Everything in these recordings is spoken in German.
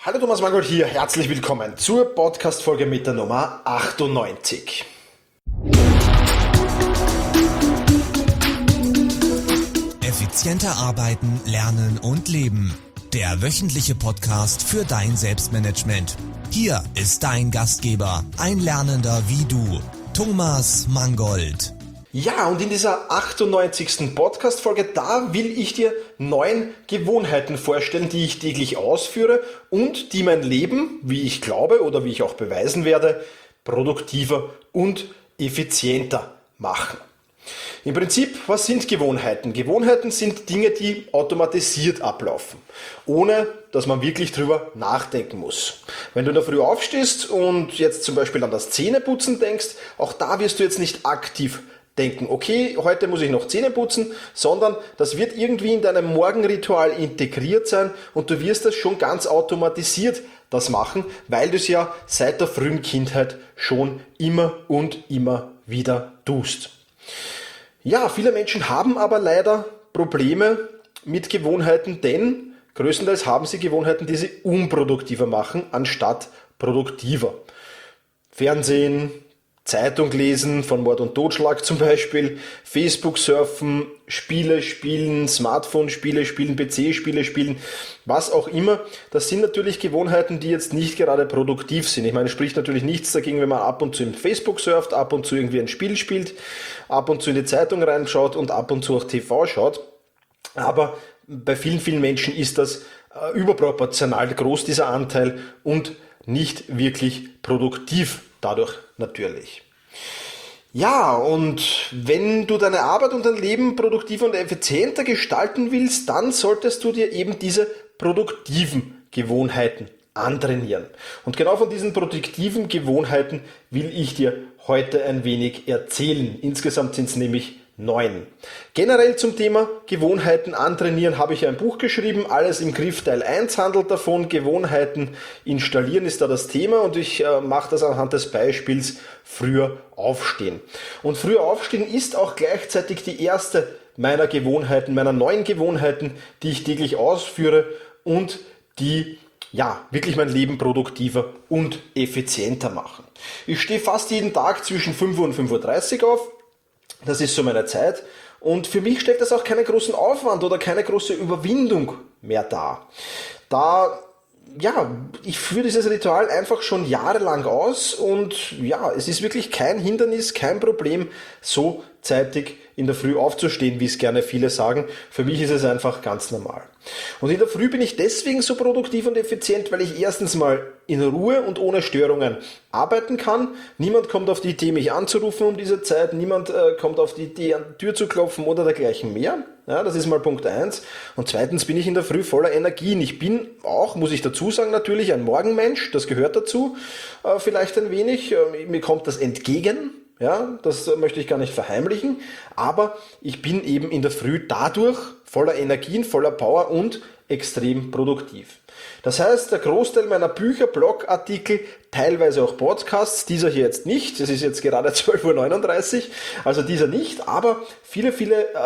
Hallo Thomas Mangold hier, herzlich willkommen zur Podcast-Folge mit der Nummer 98. Effizienter arbeiten, lernen und leben. Der wöchentliche Podcast für dein Selbstmanagement. Hier ist dein Gastgeber, ein Lernender wie du, Thomas Mangold. Ja, und in dieser 98. Podcast-Folge, da will ich dir 9 Gewohnheiten vorstellen, die ich täglich ausführe und die mein Leben, wie ich glaube oder wie ich auch beweisen werde, produktiver und effizienter machen. Im Prinzip, was sind Gewohnheiten? Gewohnheiten sind Dinge, die automatisiert ablaufen, ohne dass man wirklich drüber nachdenken muss. Wenn du in der Früh aufstehst und jetzt zum Beispiel an das Zähneputzen denkst, auch da wirst du jetzt nicht aktiv denken, okay, heute muss ich noch Zähne putzen, sondern das wird irgendwie in deinem Morgenritual integriert sein und du wirst das schon ganz automatisiert das machen, weil du es ja seit der frühen Kindheit schon immer und immer wieder tust. Ja, viele Menschen haben aber leider Probleme mit Gewohnheiten, denn größtenteils haben sie Gewohnheiten, die sie unproduktiver machen, anstatt produktiver. Fernsehen, Zeitung lesen, von Mord und Totschlag zum Beispiel, Facebook surfen, Spiele spielen, Smartphone-Spiele spielen, PC-Spiele spielen, was auch immer. Das sind natürlich Gewohnheiten, die jetzt nicht gerade produktiv sind. Ich meine, es spricht natürlich nichts dagegen, wenn man ab und zu im Facebook surft, ab und zu irgendwie ein Spiel spielt, ab und zu in die Zeitung reinschaut und ab und zu auch TV schaut. Aber bei vielen Menschen ist das überproportional groß, dieser Anteil, und nicht wirklich produktiv dadurch natürlich. Ja, und wenn du deine Arbeit und dein Leben produktiver und effizienter gestalten willst, dann solltest du dir eben diese produktiven Gewohnheiten antrainieren. Und genau von diesen produktiven Gewohnheiten will ich dir heute ein wenig erzählen. Insgesamt sind es nämlich 9. Generell zum Thema Gewohnheiten antrainieren habe ich ein Buch geschrieben, Alles im Griff, Teil 1 handelt davon, Gewohnheiten installieren ist da das Thema und ich mache das anhand des Beispiels früher aufstehen. Und früher aufstehen ist auch gleichzeitig die erste meiner Gewohnheiten, meiner 9 Gewohnheiten, die ich täglich ausführe und die wirklich mein Leben produktiver und effizienter machen. Ich stehe fast jeden Tag zwischen 5 Uhr und 5:30 Uhr auf. Das ist so meine Zeit und für mich stellt das auch keinen großen Aufwand oder keine große Überwindung mehr dar. Ich führe dieses Ritual einfach schon jahrelang aus und es ist wirklich kein Hindernis, kein Problem, so zeitig in der Früh aufzustehen, wie es gerne viele sagen. Für mich ist es einfach ganz normal. Und in der Früh bin ich deswegen so produktiv und effizient, weil ich erstens mal in Ruhe und ohne Störungen arbeiten kann. Niemand kommt auf die Idee, mich anzurufen um diese Zeit. Niemand kommt auf die Idee, an die Tür zu klopfen oder dergleichen mehr. Ja, das ist mal Punkt 1. Und zweitens bin ich in der Früh voller Energien. Ich bin auch, muss ich dazu sagen, natürlich ein Morgenmensch. Das gehört dazu. Vielleicht ein wenig. Mir kommt das entgegen. Ja, das möchte ich gar nicht verheimlichen, aber ich bin eben in der Früh dadurch voller Energien, voller Power und extrem produktiv. Das heißt, der Großteil meiner Bücher, Blogartikel, teilweise auch Podcasts, dieser hier jetzt nicht, es ist jetzt gerade 12:39 Uhr, also dieser nicht, aber viele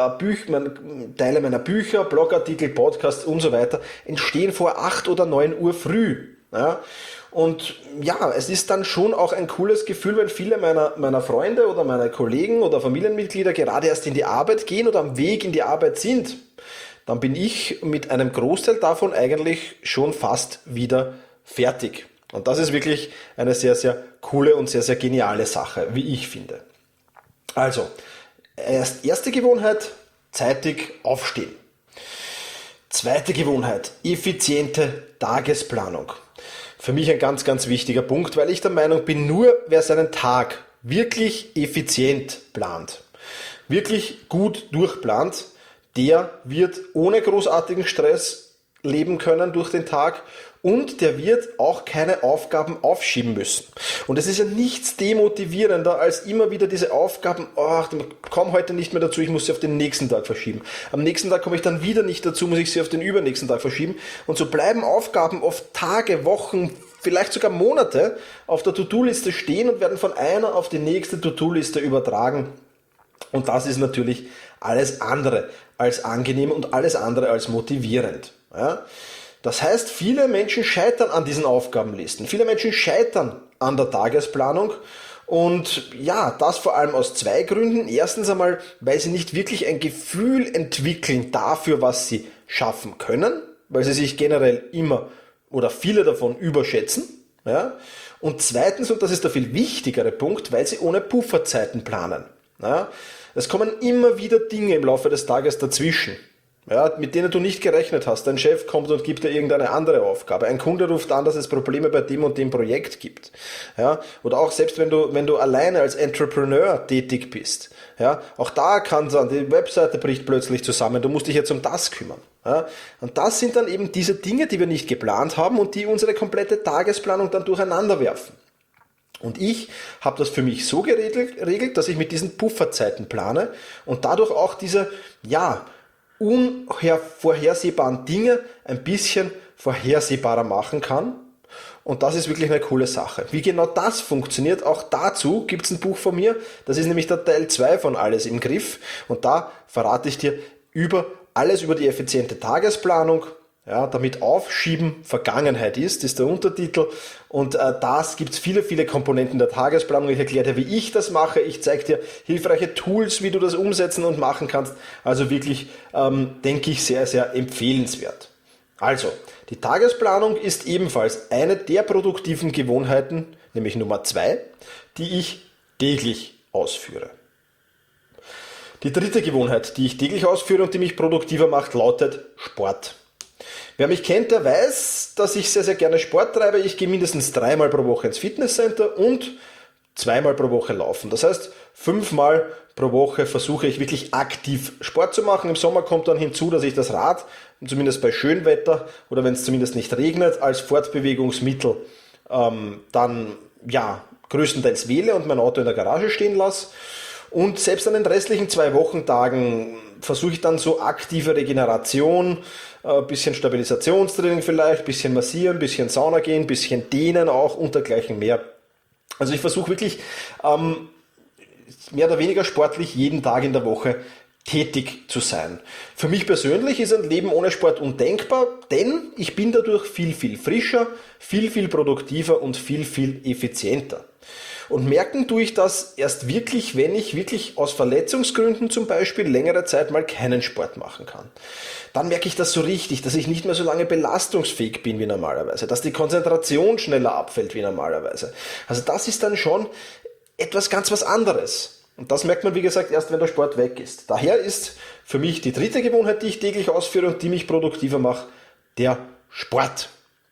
Teile meiner Bücher, Blogartikel, Podcasts und so weiter entstehen vor 8 oder 9 Uhr früh. Ja. Und es ist dann schon auch ein cooles Gefühl, wenn viele meiner Freunde oder meiner Kollegen oder Familienmitglieder gerade erst in die Arbeit gehen oder am Weg in die Arbeit sind. Dann bin ich mit einem Großteil davon eigentlich schon fast wieder fertig. Und das ist wirklich eine sehr, sehr coole und sehr, sehr geniale Sache, wie ich finde. Also, erste Gewohnheit, zeitig aufstehen. Zweite Gewohnheit, effiziente Tagesplanung. Für mich ein ganz, ganz wichtiger Punkt, weil ich der Meinung bin, nur wer seinen Tag wirklich effizient plant, wirklich gut durchplant, der wird ohne großartigen Stress leben können durch den Tag und der wird auch keine Aufgaben aufschieben müssen. Und es ist ja nichts demotivierender als immer wieder diese Aufgaben, ich komme heute nicht mehr dazu, ich muss sie auf den nächsten Tag verschieben. Am nächsten Tag komme ich dann wieder nicht dazu, muss ich sie auf den übernächsten Tag verschieben. Und so bleiben Aufgaben oft Tage, Wochen, vielleicht sogar Monate auf der To-Do-Liste stehen und werden von einer auf die nächste To-Do-Liste übertragen. Und das ist natürlich alles andere als angenehm und alles andere als motivierend. Ja? Das heißt, viele Menschen scheitern an diesen Aufgabenlisten. Viele Menschen scheitern an der Tagesplanung. Und ja, das vor allem aus zwei Gründen. Erstens einmal, weil sie nicht wirklich ein Gefühl entwickeln dafür, was sie schaffen können, weil sie sich generell immer oder viele davon überschätzen. Ja? Und zweitens, und das ist der viel wichtigere Punkt, weil sie ohne Pufferzeiten planen. Ja? Es kommen immer wieder Dinge im Laufe des Tages dazwischen, ja, mit denen du nicht gerechnet hast. Dein Chef kommt und gibt dir irgendeine andere Aufgabe. Ein Kunde ruft an, dass es Probleme bei dem und dem Projekt gibt. Ja, oder auch selbst wenn du alleine als Entrepreneur tätig bist. Ja, auch da kann sein, die Webseite bricht plötzlich zusammen. Du musst dich jetzt um das kümmern. Ja, und das sind dann eben diese Dinge, die wir nicht geplant haben und die unsere komplette Tagesplanung dann durcheinander werfen. Und ich habe das für mich so geregelt, dass ich mit diesen Pufferzeiten plane und dadurch auch diese, ja, unvorhersehbaren Dinge ein bisschen vorhersehbarer machen kann. Und das ist wirklich eine coole Sache. Wie genau das funktioniert, auch dazu gibt es ein Buch von mir. Das ist nämlich der Teil 2 von Alles im Griff. Und da verrate ich dir alles über die effiziente Tagesplanung. Ja, damit Aufschieben Vergangenheit ist der Untertitel. Und das gibt's viele, viele Komponenten der Tagesplanung. Ich erkläre dir, wie ich das mache. Ich zeige dir hilfreiche Tools, wie du das umsetzen und machen kannst. Also wirklich, denke ich, sehr, sehr empfehlenswert. Also, die Tagesplanung ist ebenfalls eine der produktiven Gewohnheiten, nämlich Nummer 2, die ich täglich ausführe. Die dritte Gewohnheit, die ich täglich ausführe und die mich produktiver macht, lautet Sport. Wer mich kennt, der weiß, dass ich sehr, sehr gerne Sport treibe. Ich gehe mindestens 3-mal pro Woche ins Fitnesscenter und 2-mal pro Woche laufen. Das heißt, 5-mal pro Woche versuche ich wirklich aktiv Sport zu machen. Im Sommer kommt dann hinzu, dass ich das Rad, zumindest bei Schönwetter oder wenn es zumindest nicht regnet, als Fortbewegungsmittel dann ja größtenteils wähle und mein Auto in der Garage stehen lasse. Und selbst an den restlichen 2 Wochentagen versuche ich dann so aktive Regeneration, bisschen Stabilisationstraining vielleicht, bisschen massieren, bisschen Sauna gehen, bisschen dehnen auch und dergleichen mehr. Also ich versuche wirklich mehr oder weniger sportlich jeden Tag in der Woche tätig zu sein. Für mich persönlich ist ein Leben ohne Sport undenkbar, denn ich bin dadurch viel, viel frischer, viel, viel produktiver und viel, viel effizienter. Und merken tue ich das erst wirklich, wenn ich wirklich aus Verletzungsgründen zum Beispiel längere Zeit mal keinen Sport machen kann. Dann merke ich das so richtig, dass ich nicht mehr so lange belastungsfähig bin wie normalerweise, dass die Konzentration schneller abfällt wie normalerweise. Also das ist dann schon etwas ganz was anderes. Und das merkt man, wie gesagt, erst wenn der Sport weg ist. Daher ist für mich die dritte Gewohnheit, die ich täglich ausführe und die mich produktiver macht, der Sport.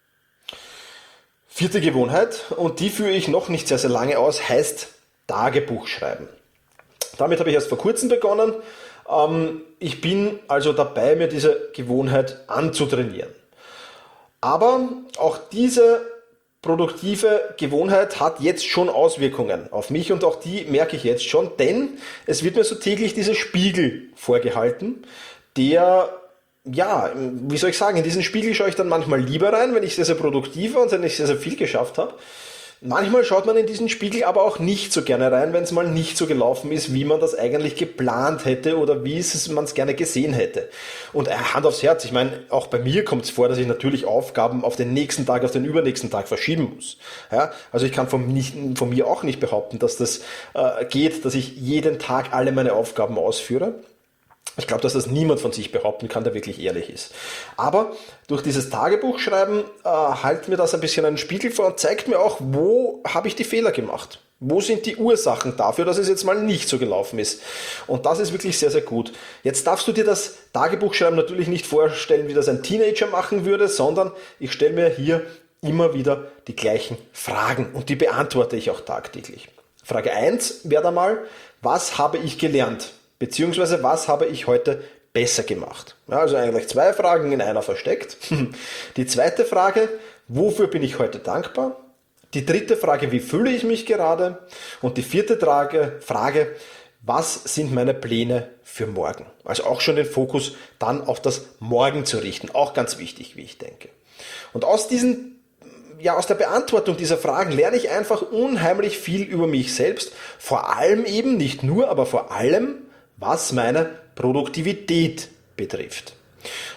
Vierte Gewohnheit, und die führe ich noch nicht sehr, sehr lange aus, heißt Tagebuch schreiben. Damit habe ich erst vor kurzem begonnen. Ich bin also dabei, mir diese Gewohnheit anzutrainieren. Aber auch diese produktive Gewohnheit hat jetzt schon Auswirkungen auf mich und auch die merke ich jetzt schon, denn es wird mir so täglich dieser Spiegel vorgehalten, der, ja, wie soll ich sagen, in diesen Spiegel schaue ich dann manchmal lieber rein, wenn ich sehr, sehr produktiv war und wenn ich sehr, sehr viel geschafft habe. Manchmal schaut man in diesen Spiegel aber auch nicht so gerne rein, wenn es mal nicht so gelaufen ist, wie man das eigentlich geplant hätte oder wie man es gerne gesehen hätte. Und Hand aufs Herz, ich meine, auch bei mir kommt es vor, dass ich natürlich Aufgaben auf den nächsten Tag, auf den übernächsten Tag verschieben muss. Ja, also ich kann von mir auch nicht behaupten, dass das geht, dass ich jeden Tag alle meine Aufgaben ausführe. Ich glaube, dass das niemand von sich behaupten kann, der wirklich ehrlich ist. Aber durch dieses Tagebuchschreiben hält mir das ein bisschen einen Spiegel vor und zeigt mir auch, wo habe ich die Fehler gemacht. Wo sind die Ursachen dafür, dass es jetzt mal nicht so gelaufen ist? Und das ist wirklich sehr, sehr gut. Jetzt darfst du dir das Tagebuchschreiben natürlich nicht vorstellen, wie das ein Teenager machen würde, sondern ich stelle mir hier immer wieder die gleichen Fragen und die beantworte ich auch tagtäglich. Frage 1 wäre da mal, was habe ich gelernt? Beziehungsweise, was habe ich heute besser gemacht? Ja, also eigentlich 2 Fragen in einer versteckt. Die zweite Frage, wofür bin ich heute dankbar? Die dritte Frage, wie fühle ich mich gerade? Und die vierte Frage, was sind meine Pläne für morgen? Also auch schon den Fokus dann auf das Morgen zu richten. Auch ganz wichtig, wie ich denke. Und aus der Beantwortung dieser Fragen lerne ich einfach unheimlich viel über mich selbst. Vor allem eben, nicht nur, aber vor allem, was meine Produktivität betrifft.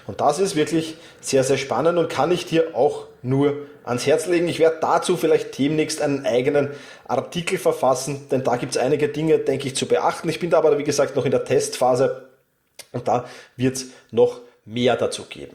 Und das ist wirklich sehr, sehr spannend und kann ich dir auch nur ans Herz legen. Ich werde dazu vielleicht demnächst einen eigenen Artikel verfassen, denn da gibt es einige Dinge, denke ich, zu beachten. Ich bin da aber, wie gesagt, noch in der Testphase und da wird es noch mehr dazu geben.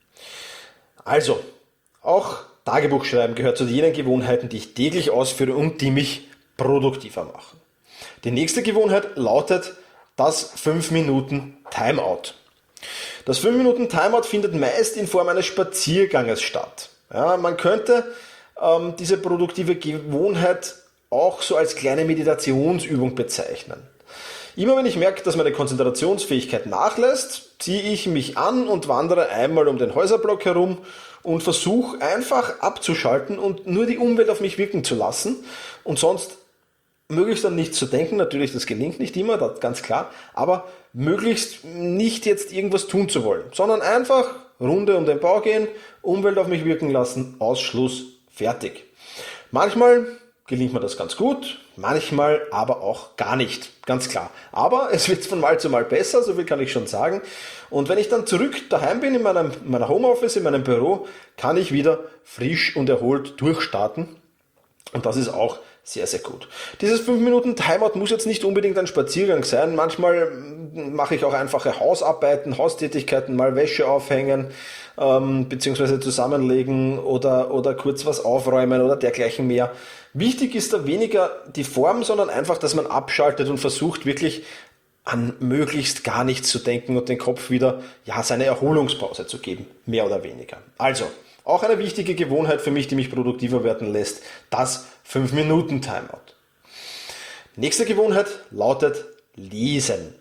Also, auch Tagebuchschreiben gehört zu jenen Gewohnheiten, die ich täglich ausführe und die mich produktiver machen. Die nächste Gewohnheit lautet das 5 Minuten Timeout. Das 5 Minuten Timeout findet meist in Form eines Spazierganges statt. Ja, man könnte diese produktive Gewohnheit auch so als kleine Meditationsübung bezeichnen. Immer wenn ich merke, dass meine Konzentrationsfähigkeit nachlässt, ziehe ich mich an und wandere einmal um den Häuserblock herum und versuche einfach abzuschalten und nur die Umwelt auf mich wirken zu lassen und sonst möglichst an nichts zu denken. Natürlich, das gelingt nicht immer, das ist ganz klar, aber möglichst nicht jetzt irgendwas tun zu wollen, sondern einfach Runde um den Bau gehen, Umwelt auf mich wirken lassen, Ausschluss, fertig. Manchmal gelingt mir das ganz gut, manchmal aber auch gar nicht, ganz klar. Aber es wird von Mal zu Mal besser, so viel kann ich schon sagen. Und wenn ich dann zurück daheim bin in meiner Homeoffice, in meinem Büro, kann ich wieder frisch und erholt durchstarten. Und das ist auch sehr, sehr gut. Dieses 5 Minuten Timeout muss jetzt nicht unbedingt ein Spaziergang sein. Manchmal mache ich auch einfache Hausarbeiten, Haustätigkeiten, mal Wäsche aufhängen, beziehungsweise zusammenlegen oder kurz was aufräumen oder dergleichen mehr. Wichtig ist da weniger die Form, sondern einfach, dass man abschaltet und versucht wirklich an möglichst gar nichts zu denken und den Kopf wieder seine Erholungspause zu geben, mehr oder weniger. Also, auch eine wichtige Gewohnheit für mich, die mich produktiver werden lässt, das 5 Minuten Timeout. Nächste Gewohnheit lautet Lesen.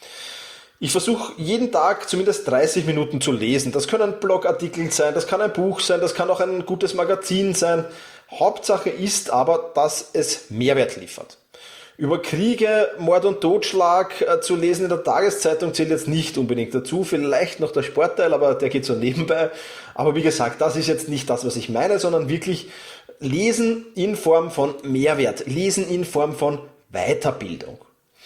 Ich versuche jeden Tag zumindest 30 Minuten zu lesen. Das können Blogartikel sein, das kann ein Buch sein, das kann auch ein gutes Magazin sein. Hauptsache ist aber, dass es Mehrwert liefert. Über Kriege, Mord und Totschlag zu lesen in der Tageszeitung zählt jetzt nicht unbedingt dazu. Vielleicht noch der Sportteil, aber der geht so nebenbei. Aber wie gesagt, das ist jetzt nicht das, was ich meine, sondern wirklich Lesen in Form von Mehrwert. Lesen in Form von Weiterbildung.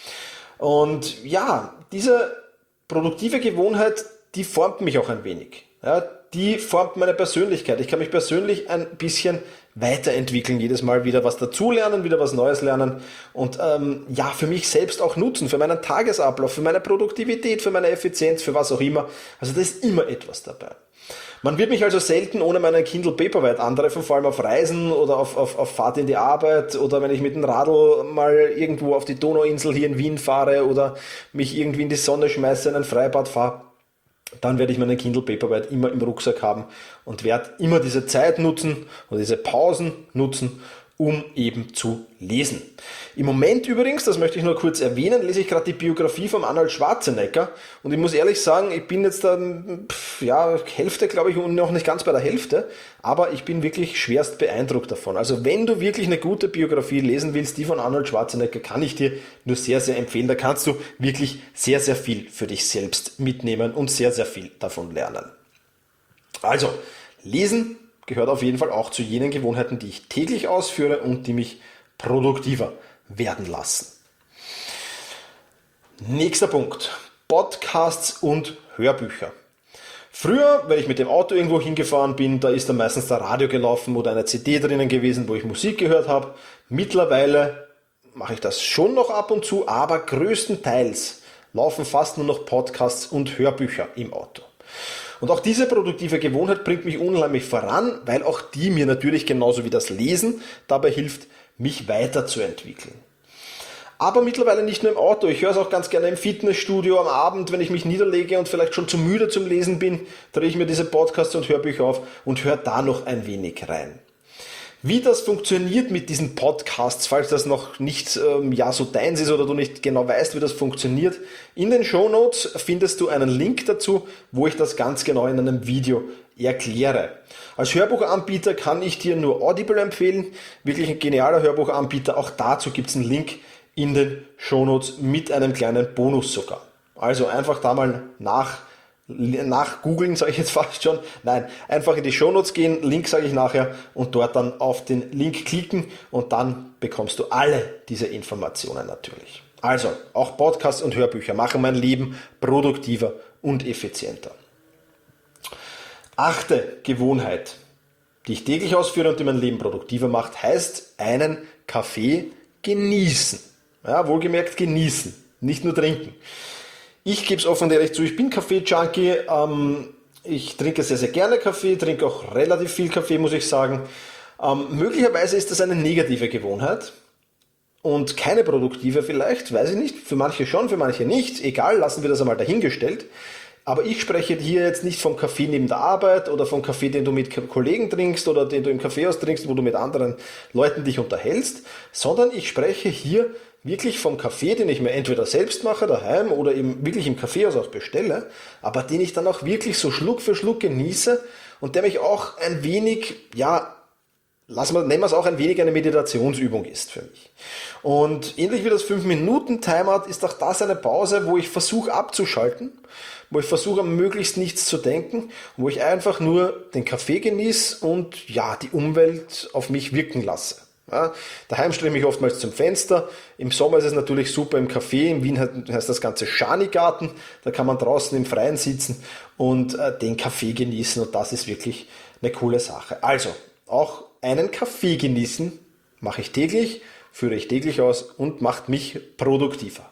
Und ja, diese produktive Gewohnheit, die formt mich auch ein wenig. Ja, die formt meine Persönlichkeit. Ich kann mich persönlich ein bisschen weiterentwickeln, jedes Mal wieder was dazulernen, wieder was Neues lernen und für mich selbst auch nutzen, für meinen Tagesablauf, für meine Produktivität, für meine Effizienz, für was auch immer. Also da ist immer etwas dabei. Man wird mich also selten ohne meinen Kindle Paperwhite antreffen, vor allem auf Reisen oder auf Fahrt in die Arbeit oder wenn ich mit dem Radl mal irgendwo auf die Donauinsel hier in Wien fahre oder mich irgendwie in die Sonne schmeiße, in ein Freibad fahre. Dann werde ich meinen Kindle Paperwhite immer im Rucksack haben und werde immer diese Zeit nutzen oder diese Pausen nutzen, um eben zu lesen. Im Moment übrigens, das möchte ich nur kurz erwähnen, lese ich gerade die Biografie von Arnold Schwarzenegger und ich muss ehrlich sagen, ich bin jetzt Hälfte, glaube ich, und noch nicht ganz bei der Hälfte, aber ich bin wirklich schwerst beeindruckt davon. Also wenn du wirklich eine gute Biografie lesen willst, die von Arnold Schwarzenegger, kann ich dir nur sehr, sehr empfehlen. Da kannst du wirklich sehr, sehr viel für dich selbst mitnehmen und sehr, sehr viel davon lernen. Also, lesen gehört auf jeden Fall auch zu jenen Gewohnheiten, die ich täglich ausführe und die mich produktiver werden lassen. Nächster Punkt. Podcasts und Hörbücher. Früher, wenn ich mit dem Auto irgendwo hingefahren bin, da ist dann meistens der Radio gelaufen oder eine CD drinnen gewesen, wo ich Musik gehört habe. Mittlerweile mache ich das schon noch ab und zu, aber größtenteils laufen fast nur noch Podcasts und Hörbücher im Auto. Und auch diese produktive Gewohnheit bringt mich unheimlich voran, weil auch die mir natürlich genauso wie das Lesen dabei hilft, mich weiterzuentwickeln. Aber mittlerweile nicht nur im Auto, ich höre es auch ganz gerne im Fitnessstudio am Abend, wenn ich mich niederlege und vielleicht schon zu müde zum Lesen bin, drehe ich mir diese Podcasts und Hörbücher auf und höre da noch ein wenig rein. Wie das funktioniert mit diesen Podcasts, falls das noch nicht so deins ist oder du nicht genau weißt, wie das funktioniert, in den Shownotes findest du einen Link dazu, wo ich das ganz genau in einem Video erkläre. Als Hörbuchanbieter kann ich dir nur Audible empfehlen, wirklich ein genialer Hörbuchanbieter, auch dazu gibt es einen Link in den Shownotes mit einem kleinen Bonus sogar. Also einfach da mal nachgoogeln, sage ich jetzt fast schon. Nein, einfach in die Shownotes gehen, Link sage ich nachher und dort dann auf den Link klicken und dann bekommst du alle diese Informationen natürlich. Also, auch Podcasts und Hörbücher machen mein Leben produktiver und effizienter. 8. Gewohnheit, die ich täglich ausführe und die mein Leben produktiver macht, heißt einen Kaffee genießen. Ja, wohlgemerkt genießen, nicht nur trinken. Ich gebe es offen und ehrlich zu, ich bin Kaffee-Junkie. Ich trinke sehr, sehr gerne Kaffee, trinke auch relativ viel Kaffee, muss ich sagen. Möglicherweise ist das eine negative Gewohnheit und keine produktive vielleicht, weiß ich nicht. Für manche schon, für manche nicht. Egal, lassen wir das einmal dahingestellt. Aber ich spreche hier jetzt nicht vom Kaffee neben der Arbeit oder vom Kaffee, den du mit Kollegen trinkst oder den du im Kaffeehaus trinkst, wo du mit anderen Leuten dich unterhältst, sondern ich spreche hier wirklich vom Kaffee, den ich mir entweder selbst mache daheim oder eben wirklich im Kaffeehaus auch bestelle, aber den ich dann auch wirklich so Schluck für Schluck genieße und der mich auch ein wenig, nennen wir es auch ein wenig eine Meditationsübung ist für mich. Und ähnlich wie das 5-Minuten-Timeout ist auch das eine Pause, wo ich versuche abzuschalten, wo ich versuche möglichst nichts zu denken, wo ich einfach nur den Kaffee genieße und die Umwelt auf mich wirken lasse. Ja, daheim stelle ich mich oftmals zum Fenster. Im Sommer ist es natürlich super im Café. In Wien heißt das Ganze Schanigarten. Da kann man draußen im Freien sitzen und den Kaffee genießen. Und das ist wirklich eine coole Sache. Also, auch einen Kaffee genießen mache ich täglich, führe ich täglich aus und macht mich produktiver.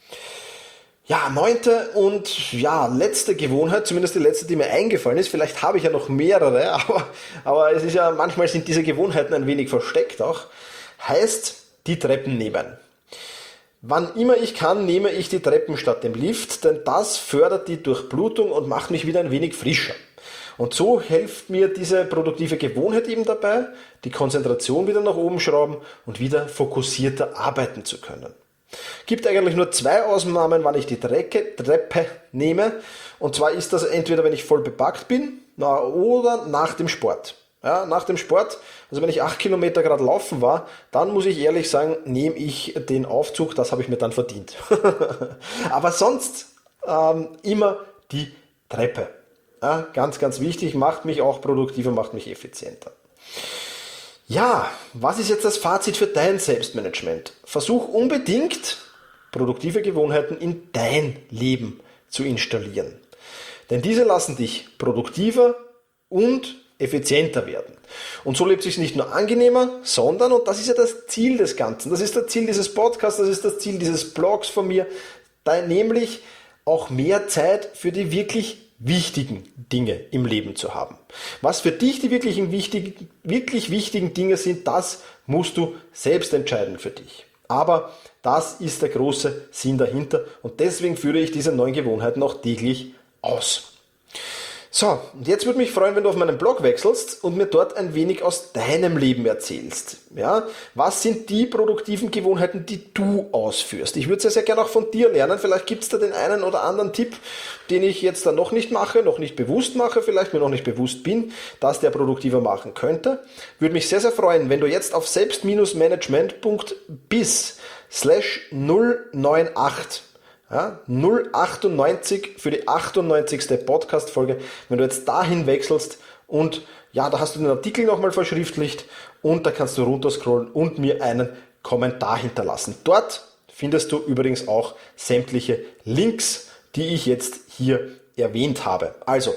9. und letzte Gewohnheit, zumindest die letzte, die mir eingefallen ist. Vielleicht habe ich ja noch mehrere, aber es ist ja, manchmal sind diese Gewohnheiten ein wenig versteckt auch. Heißt, die Treppen nehmen. Wann immer ich kann, nehme ich die Treppen statt dem Lift, denn das fördert die Durchblutung und macht mich wieder ein wenig frischer. Und so hilft mir diese produktive Gewohnheit eben dabei, die Konzentration wieder nach oben schrauben und wieder fokussierter arbeiten zu können. Gibt eigentlich nur 2 Ausnahmen, wann ich die Treppe nehme. Und zwar ist das entweder, wenn ich voll bepackt bin oder nach dem Sport. Ja, nach dem Sport, also wenn ich 8 Kilometer gerade laufen war, dann muss ich ehrlich sagen, nehme ich den Aufzug, das habe ich mir dann verdient. Aber sonst immer die Treppe. Ja, ganz, ganz wichtig, macht mich auch produktiver, macht mich effizienter. Ja, was ist jetzt das Fazit für dein Selbstmanagement? Versuch unbedingt, produktive Gewohnheiten in dein Leben zu installieren. Denn diese lassen dich produktiver und effizienter werden. Und so lebt es sich nicht nur angenehmer, sondern, und das ist ja das Ziel des Ganzen, das ist das Ziel dieses Podcasts, das ist das Ziel dieses Blogs von mir, nämlich auch mehr Zeit für die wirklich wichtigen Dinge im Leben zu haben. Was für dich die wirklich wichtigen Dinge sind, das musst du selbst entscheiden für dich. Aber das ist der große Sinn dahinter und deswegen führe ich diese neuen Gewohnheiten auch täglich aus. So, und jetzt würde mich freuen, wenn du auf meinen Blog wechselst und mir dort ein wenig aus deinem Leben erzählst. Ja, was sind die produktiven Gewohnheiten, die du ausführst? Ich würde sehr, sehr gerne auch von dir lernen. Vielleicht gibt es da den einen oder anderen Tipp, den ich jetzt dann noch nicht mache, noch nicht bewusst mache, vielleicht mir noch nicht bewusst bin, dass der produktiver machen könnte. Würde mich sehr, sehr freuen, wenn du jetzt auf selbst-management.biz/098 098 für die 98. Podcast-Folge. Wenn du jetzt dahin wechselst und da hast du den Artikel nochmal verschriftlicht und da kannst du runterscrollen und mir einen Kommentar hinterlassen. Dort findest du übrigens auch sämtliche Links, die ich jetzt hier erwähnt habe. Also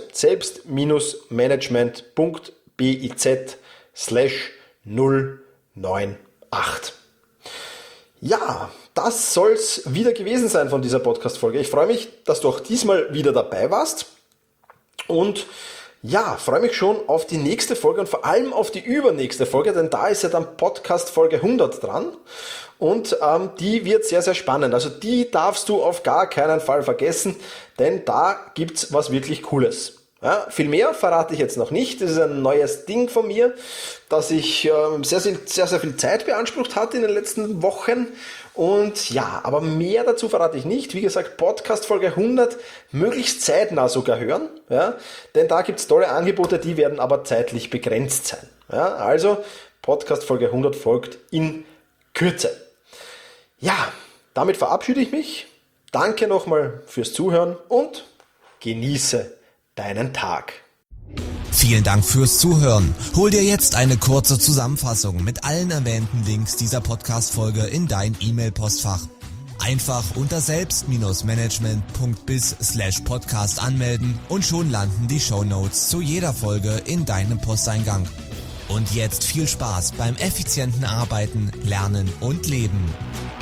selbst-management.biz/098. Ja, das soll's wieder gewesen sein von dieser Podcast-Folge. Ich freue mich, dass du auch diesmal wieder dabei warst und freue mich schon auf die nächste Folge und vor allem auf die übernächste Folge, denn da ist ja dann Podcast-Folge 100 dran und die wird sehr, sehr spannend. Also die darfst du auf gar keinen Fall vergessen, denn da gibt's was wirklich Cooles. Ja, viel mehr verrate ich jetzt noch nicht. Das ist ein neues Ding von mir, das ich sehr, sehr viel Zeit beansprucht hatte in den letzten Wochen. Und aber mehr dazu verrate ich nicht. Wie gesagt, Podcast Folge 100 möglichst zeitnah sogar hören. Ja, denn da gibt es tolle Angebote, die werden aber zeitlich begrenzt sein. Ja, also Podcast Folge 100 folgt in Kürze. Ja, damit verabschiede ich mich. Danke nochmal fürs Zuhören und genieße deinen Tag. Vielen Dank fürs Zuhören. Hol dir jetzt eine kurze Zusammenfassung mit allen erwähnten Links dieser Podcast-Folge in dein E-Mail-Postfach. Einfach unter selbst-management.biz/podcast anmelden und schon landen die Shownotes zu jeder Folge in deinem Posteingang. Und jetzt viel Spaß beim effizienten Arbeiten, Lernen und Leben.